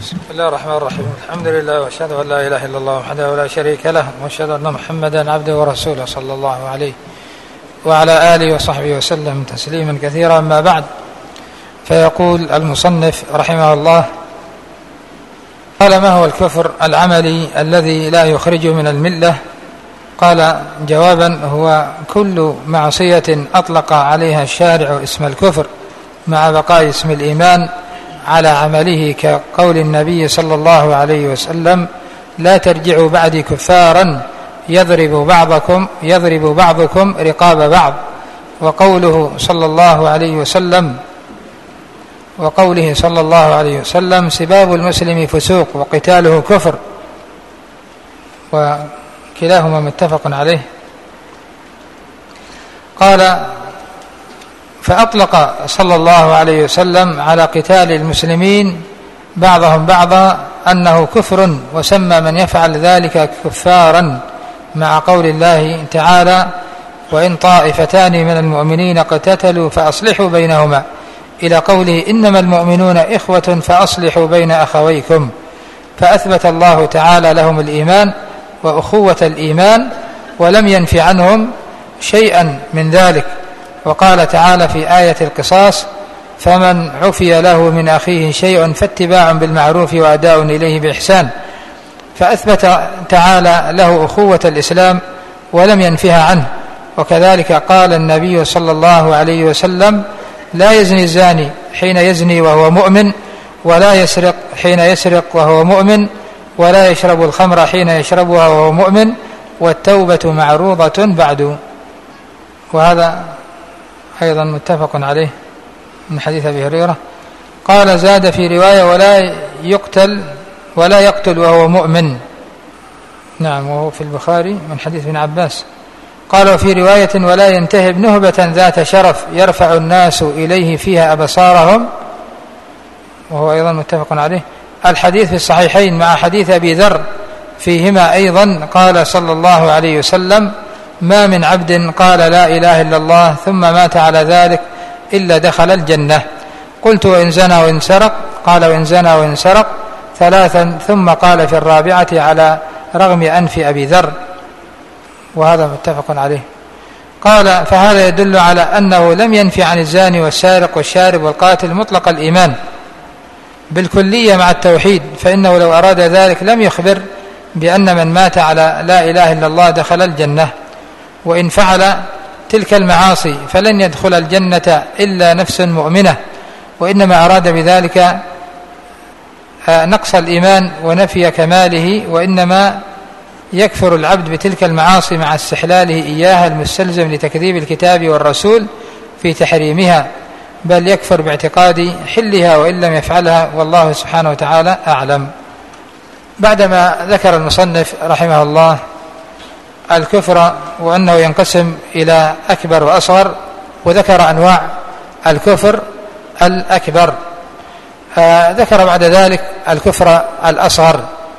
بسم الله الرحمن الرحيم. الحمد لله واشهد ان لا اله الا الله وحده لا شريك له واشهد ان محمدا عبده ورسوله صلى الله عليه وعلى اله وصحبه وسلم تسليما كثيرا. اما بعد، فيقول المصنف رحمه الله: قال: ما هو الكفر العملي الذي لا يخرج من الملة؟ قال جوابا: هو كل معصية أطلق عليها الشارع اسم الكفر مع بقاء اسم الإيمان على عمله، كقول النبي صلى الله عليه وسلم: لا ترجعوا بعدي كفارا يضرب بعضكم رقاب بعض، وقوله صلى الله عليه وسلم: سباب المسلم فسوق وقتاله كفر، وكلاهما متفق عليه. قال: فأطلق صلى الله عليه وسلم على قتال المسلمين بعضهم بعضا أنه كفر، وسمى من يفعل ذلك كفارا، مع قول الله تعالى: وإن طائفتان من المؤمنين اقتتلوا فأصلحوا بينهما، إلى قوله: إنما المؤمنون إخوة فأصلحوا بين أخويكم. فأثبت الله تعالى لهم الإيمان وأخوة الإيمان، ولم ينف عنهم شيئا من ذلك. وقال تعالى في آية القصاص: فمن عفي له من أخيه شيء فاتباع بالمعروف وأداء إليه بإحسان. فأثبت تعالى له أخوة الإسلام ولم ينفها عنه. وكذلك قال النبي صلى الله عليه وسلم: لا يزني الزاني حين يزني وهو مؤمن، ولا يسرق حين يسرق وهو مؤمن، ولا يشرب الخمر حين يشربها وهو مؤمن، والتوبة معروضة بعد. وهذا أيضا متفق عليه من حديث أبي هريرة. قال: زاد في رواية: ولا يقتل وهو مؤمن. نعم، وهو في البخاري من حديث ابن عباس. قال: وفي رواية: ولا ينتهب نهبة ذات شرف يرفع الناس إليه فيها أبصارهم، وهو أيضا متفق عليه. الحديث في الصحيحين مع حديث أبي ذر فيهما أيضا. قال صلى الله عليه وسلم: ما من عبد قال لا إله إلا الله ثم مات على ذلك إلا دخل الجنة. قلت: وإن زنى وإن سرق؟ قال: وإن زنى وإن سرق ثلاثا، ثم قال في الرابعة على رغم أنف أبي ذر، وهذا متفق عليه. قال: فهذا يدل على أنه لم ينفي عن الزاني والسارق والشارب والقاتل مطلق الإيمان بالكلية مع التوحيد، فإنه لو أراد ذلك لم يخبر بأن من مات على لا إله إلا الله دخل الجنة. وإن فعل تلك المعاصي فلن يدخل الجنة إلا نفس مؤمنة، وإنما أراد بذلك نقص الإيمان ونفي كماله، وإنما يكفر العبد بتلك المعاصي مع استحلاله إياها المستلزم لتكذيب الكتاب والرسول في تحريمها، بل يكفر باعتقاد حلها وإن لم يفعلها، والله سبحانه وتعالى أعلم. بعدما ذكر المصنف رحمه الله الكفر وأنه ينقسم إلى أكبر وأصغر، وذكر أنواع الكفر الأكبر، ذكر بعد ذلك الكفر الأصغر.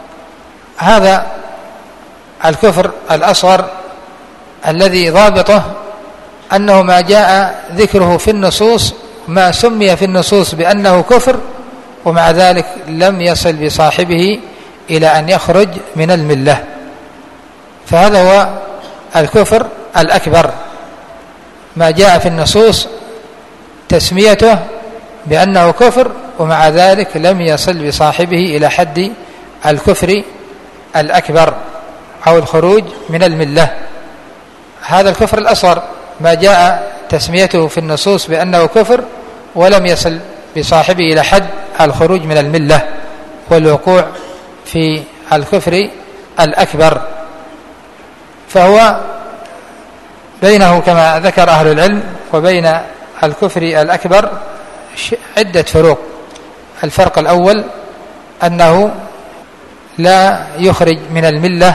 هذا الكفر الأصغر الذي ضابطه أنه ما جاء ذكره في النصوص، ما سمي في النصوص بأنه كفر، ومع ذلك لم يصل بصاحبه إلى أن يخرج من الملة، فهذا هو الكفر الأكبر، ما جاء في النصوص تسميته بأنه كفر، ومع ذلك لم يصل بصاحبه إلى حد الكفر الأكبر أو الخروج من الملة. هذا الكفر الأصغر ما جاء تسميته في النصوص بأنه كفر ولم يصل بصاحبه إلى حد الخروج من الملة والوقوع في الكفر الأكبر، فهو بينه كما ذكر أهل العلم وبين الكفر الأكبر عدة فروق. الفرق الأول أنه لا يخرج من الملة،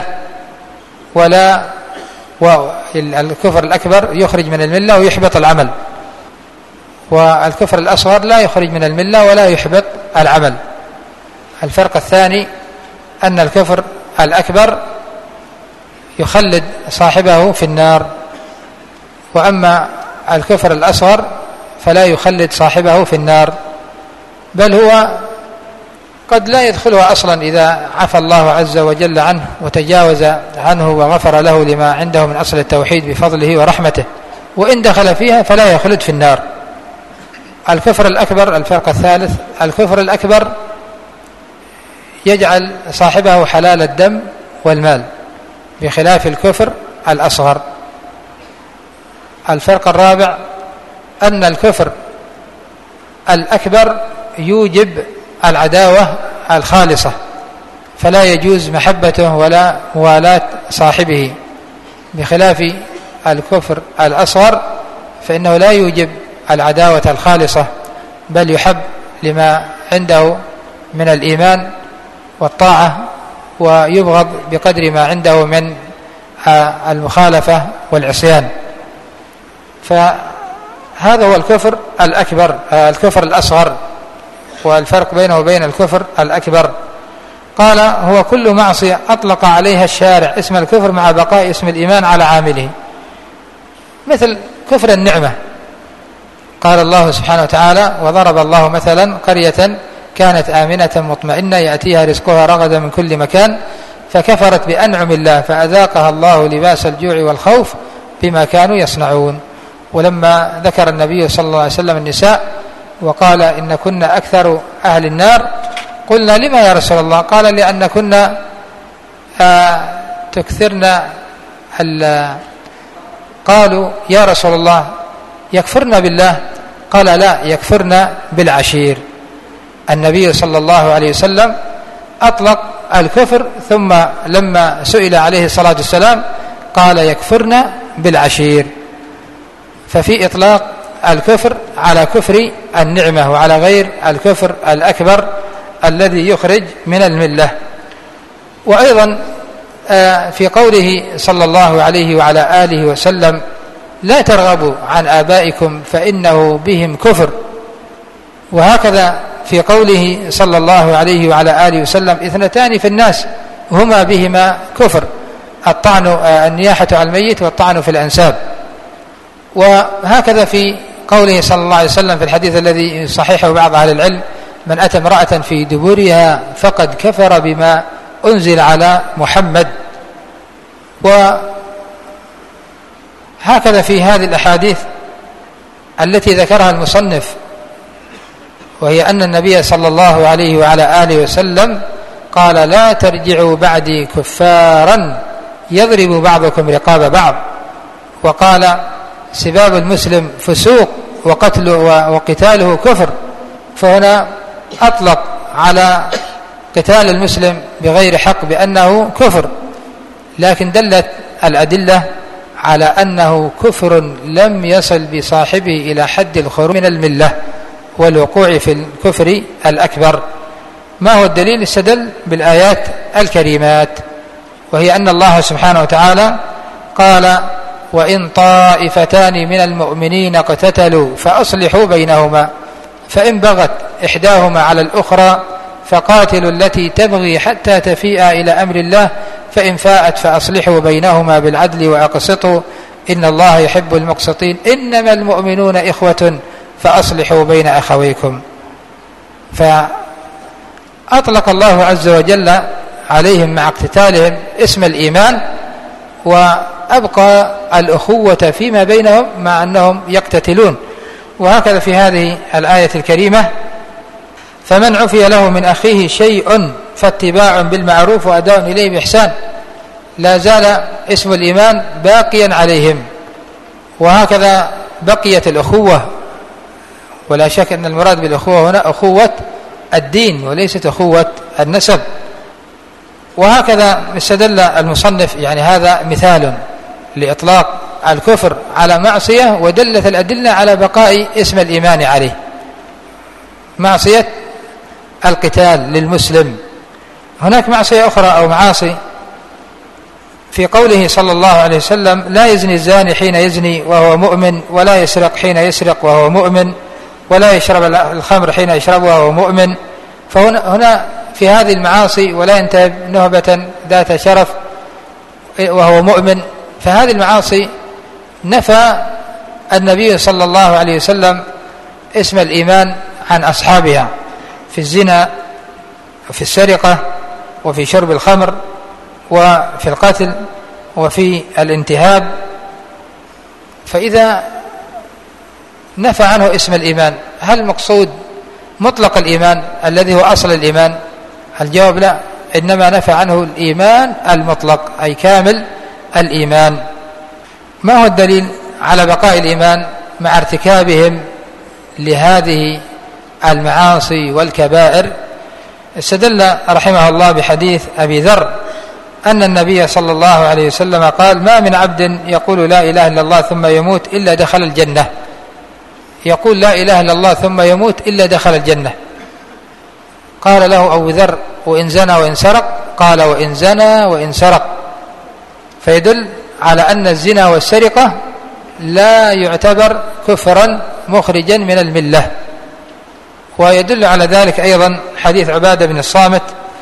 الكفر الأكبر يخرج من الملة ويحبط العمل، والكفر الأصغر لا يخرج من الملة ولا يحبط العمل. الفرق الثاني أن الكفر الأكبر يخلد صاحبه في النار، وأما الكفر الأصغر فلا يخلد صاحبه في النار، بل هو قد لا يدخلها أصلا إذا عفى الله عز وجل عنه وتجاوز عنه وغفر له لما عنده من أصل التوحيد بفضله ورحمته، وإن دخل فيها فلا يخلد في النار. الكفر الأكبر، الفرق الثالث، الكفر الأكبر يجعل صاحبه حلال الدم والمال بخلاف الكفر الأصغر. الفرق الرابع أن الكفر الأكبر يوجب العداوة الخالصة، فلا يجوز محبته ولا موالاة صاحبه، بخلاف الكفر الأصغر فإنه لا يوجب العداوة الخالصة، بل يحب لما عنده من الإيمان والطاعة، ويبغض بقدر ما عنده من المخالفة والعصيان. فهذا هو الكفر الأكبر، الكفر الأصغر، والفرق بينه وبين الكفر الأكبر. قال: هو كل معصية أطلق عليها الشارع اسم الكفر مع بقاء اسم الإيمان على عامله، مثل كفر النعمة. قال الله سبحانه وتعالى: وضرب الله مثلا قرية كانت آمنة مطمئنة يأتيها رزقها رغدا من كل مكان فكفرت بأنعم الله فأذاقها الله لباس الجوع والخوف بما كانوا يصنعون. ولما ذكر النبي صلى الله عليه وسلم النساء وقال: إن كنا أكثر أهل النار، قلنا: لما يا رسول الله؟ قال: لأن كنا تكثرن. قالوا: يا رسول الله يكفرن بالله؟ قال: لا، يكفرن بالعشير. النبي صلى الله عليه وسلم أطلق الكفر، ثم لما سئل عليه الصلاة والسلام قال: يكفرن بالعشير. ففي إطلاق الكفر على كفر النعمة وعلى غير الكفر الأكبر الذي يخرج من الملة. وأيضا في قوله صلى الله عليه وعلى آله وسلم: لا ترغبوا عن آبائكم فإنه بهم كفر. وهكذا في قوله صلى الله عليه وعلى آله وسلم: اثنتان في الناس هما بهما كفر، النياحة على الميت والطعن في الأنساب. وهكذا في قوله صلى الله عليه وسلم في الحديث الذي صححه بعض أهل العلم: من أتى امرأة في دبرها فقد كفر بما أنزل على محمد. وهكذا في هذه الأحاديث التي ذكرها المصنف، وهي أن النبي صلى الله عليه وعلى آله وسلم قال: لا ترجعوا بعدي كفارا يضرب بعضكم رقاب بعض. وقال: سباب المسلم فسوق وقتاله كفر. فهنا أطلق على قتال المسلم بغير حق بأنه كفر، لكن دلت الأدلة على أنه كفر لم يصل بصاحبه إلى حد الخروج من الملة والوقوع في الكفر الأكبر. ما هو الدليل؟ استدل بالآيات الكريمات، وهي أن الله سبحانه وتعالى قال: وإن طائفتان من المؤمنين اقتتلوا فأصلحوا بينهما فإن بغت إحداهما على الأخرى فقاتلوا التي تبغي حتى تفيء إلى أمر الله فإن فاءت فأصلحوا بينهما بالعدل وأقسطوا إن الله يحب المقسطين إنما المؤمنون إخوة فأصلحوا بين أخويكم. فأطلق الله عز وجل عليهم مع اقتتالهم اسم الإيمان، وأبقى الأخوة فيما بينهم مع أنهم يقتتلون. وهكذا في هذه الآية الكريمة: فمن عفي له من أخيه شيء فاتباع بالمعروف وأداء إليه بإحسان. لا زال اسم الإيمان باقيا عليهم، وهكذا بقيت الأخوة. ولا شك أن المراد بالأخوة هنا أخوة الدين وليست أخوة النسب. وهكذا استدل المصنف، يعني هذا مثال لإطلاق الكفر على معصية، ودلت الأدلة على بقاء اسم الإيمان عليه. معصية القتال للمسلم. هناك معصية أخرى أو معاصي في قوله صلى الله عليه وسلم: لا يزني الزاني حين يزني وهو مؤمن، ولا يسرق حين يسرق وهو مؤمن، ولا يشرب الخمر حين يشربها وهو مؤمن. فهنا في هذه المعاصي ولا ينتهب نهبة ذات شرف وهو مؤمن. فهذه المعاصي نفى النبي صلى الله عليه وسلم اسم الإيمان عن أصحابها. في الزنا في السرقة وفي شرب الخمر وفي القتل وفي الانتهاب. فإذا نفى عنه اسم الإيمان، هل المقصود مطلق الإيمان الذي هو أصل الإيمان؟ الجواب لا، إنما نفى عنه الإيمان المطلق أي كامل الإيمان. ما هو الدليل على بقاء الإيمان مع ارتكابهم لهذه المعاصي والكبائر؟ استدل رحمه الله بحديث أبي ذر أن النبي صلى الله عليه وسلم قال: ما من عبد يقول لا إله إلا الله ثم يموت إلا دخل الجنة. يقول لا إله إلا الله ثم يموت إلا دخل الجنة. قال له أبو ذر: وإن زنى وإن سرق؟ قال: وإن زنى وإن سرق. فيدل على أن الزنا والسرقة لا يعتبر كفرا مخرجا من الملة. ويدل على ذلك أيضا حديث عبادة بن الصامت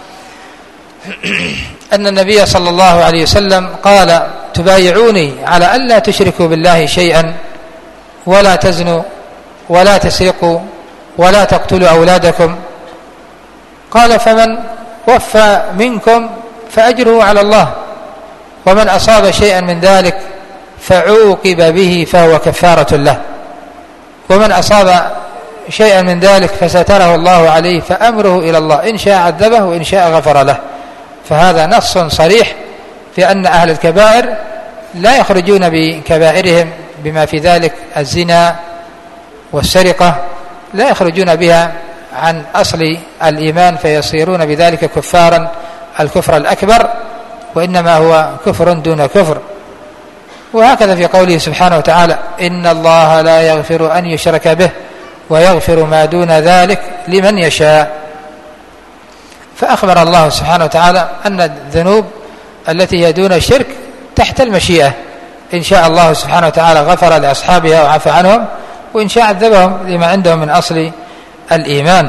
أن النبي صلى الله عليه وسلم قال: تبايعوني على ألا تشركوا بالله شيئا ولا تزنوا ولا تسرقوا ولا تقتلوا أولادكم. قال: فمن وفى منكم فأجره على الله، ومن أصاب شيئا من ذلك فعوقب به فهو كفارة له، ومن أصاب شيئا من ذلك فستره الله عليه فأمره إلى الله، إن شاء عذبه وإن شاء غفر له. فهذا نص صريح في أن أهل الكبائر لا يخرجون بكبائرهم بما في ذلك الزنا والسرقة، لا يخرجون بها عن أصل الإيمان فيصيرون بذلك كفارا الكفر الأكبر، وإنما هو كفر دون كفر. وهكذا في قوله سبحانه وتعالى: إن الله لا يغفر أن يشرك به ويغفر ما دون ذلك لمن يشاء. فأخبر الله سبحانه وتعالى أن الذنوب التي هي دون الشرك تحت المشيئة، إن شاء الله سبحانه وتعالى غفر لأصحابها وعفى عنهم، وإن شاء عذبهم لما عندهم من أصل الإيمان.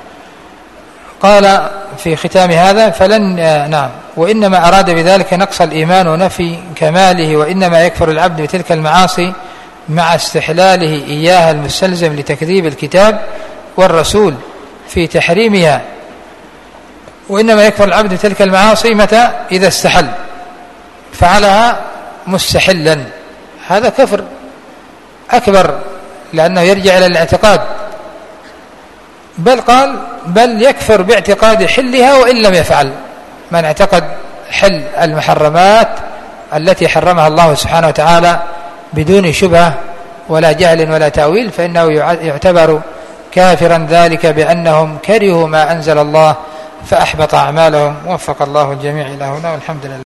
قال في ختام هذا: وإنما أراد بذلك نقص الإيمان ونفي كماله، وإنما يكفر العبد بتلك المعاصي مع استحلاله إياها المستلزم لتكذيب الكتاب والرسول في تحريمها. وإنما يكفر العبد بتلك المعاصي متى؟ إذا استحل، فعلها مستحلا، هذا كفر أكبر لأنه يرجع إلى الاعتقاد. بل يكفر باعتقاد حلها وإن لم يفعل. من اعتقد حل المحرمات التي حرمها الله سبحانه وتعالى بدون شبهة ولا جهل ولا تأويل فإنه يعتبر كافرا، ذلك بأنهم كرهوا ما أنزل الله فأحبط أعمالهم. وفق الله الجميع إلى هنا، والحمد لله.